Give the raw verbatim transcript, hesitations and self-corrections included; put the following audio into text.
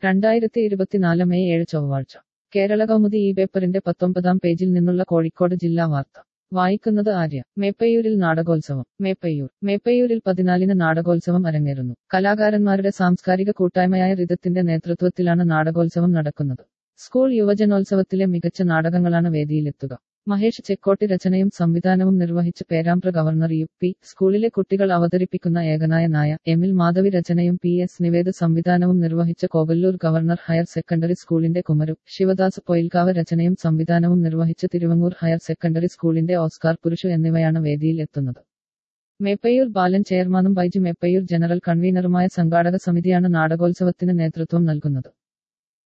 രണ്ടായിരത്തി ഇരുപത്തിനാല് മെയ് ഏഴ് ചൊവ്വാഴ്ച കേരള കൗമുദി ഈ പേപ്പറിന്റെ പത്തൊമ്പതാം പേജിൽ നിന്നുള്ള കോഴിക്കോട് ജില്ലാ വാർത്ത വായിക്കുന്നത് ആര്യ. മേപ്പയ്യൂരിൽ നാടകോത്സവം. മേപ്പയ്യൂർ മേപ്പയ്യൂരിൽ പതിനാലിന് നാടകോത്സവം അരങ്ങേറുന്നു. കലാകാരന്മാരുടെ സാംസ്കാരിക കൂട്ടായ്മയായ റിതത്തിന്റെ നേതൃത്വത്തിലാണ് നാടകോത്സവം നടക്കുന്നത്. സ്കൂൾ യുവജനോത്സവത്തിലെ മികച്ച നാടകങ്ങളാണ് വേദിയിലെത്തുക. മഹേഷ് ചെക്കോട്ടി രചനയും സംവിധാനവും നിർവഹിച്ച് പേരാമ്പ്ര ഗവർണർ യു പി സ്കൂളിലെ കുട്ടികൾ അവതരിപ്പിക്കുന്ന ഏകനായ നായ, എമിൽ മാധവി രചനയും പി എസ് നിവേദ് സംവിധാനവും നിർവഹിച്ച കോവല്ലൂർ ഗവർണർ ഹയർ സെക്കൻഡറി സ്കൂളിന്റെ കുമരു ശിവദാസ് പൊയിൽക്കാവ് രചനയും സംവിധാനവും നിർവഹിച്ച് തിരുവങ്ങൂർ ഹയർ സെക്കൻഡറി സ്കൂളിന്റെ ഓസ്കാർ പുരുഷു എന്നിവയാണ് വേദിയിൽ എത്തുന്നത്. മേപ്പയ്യൂർ ബാലൻ ചെയർമാനും ബൈജു മേപ്പയ്യൂർ ജനറൽ കൺവീനറുമായ സംഘാടക സമിതിയാണ് നാടകോത്സവത്തിന് നേതൃത്വം നൽകുന്നത്.